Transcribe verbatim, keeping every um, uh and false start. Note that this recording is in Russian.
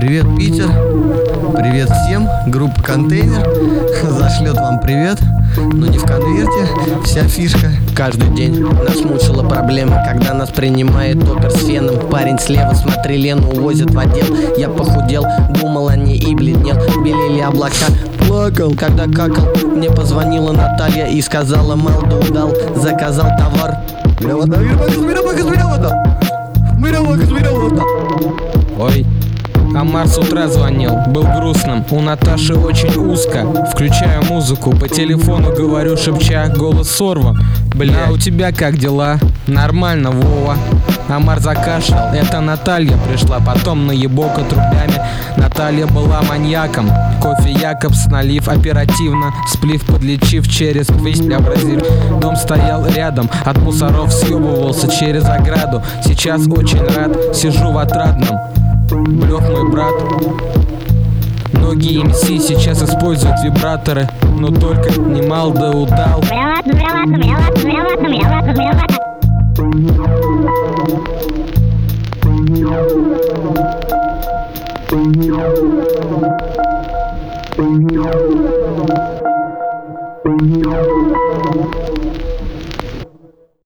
Привет, Питер. Привет всем. Группа «Контейнер» зашлет вам привет, но не в конверте. Вся фишка. Каждый день нас мучила проблема, когда нас принимает опер с феном. Парень слева, смотри, Лену увозят в отдел. Я похудел, думал о ней и бледнел. Белели облака, плакал, когда какал. Мне позвонила Наталья и сказала: Малда удал, заказал товар. Ой, Амар с утра звонил, был грустным. У Наташи очень узко. Включаю музыку, по телефону говорю, шепча, голос сорван. Бля, а у тебя как дела? Нормально, Вова. Амар закашлял, это Наталья пришла, потом наебока трубями. Наталья была маньяком. Кофе Якобс налив оперативно, сплив подлечив через пвисть образив. Дом стоял рядом, от мусоров съебывался через ограду. Сейчас очень рад, сижу в отрадном. Блёв мой брат. Многие эм си сейчас используют вибраторы, но только не Малда удал. Thank you.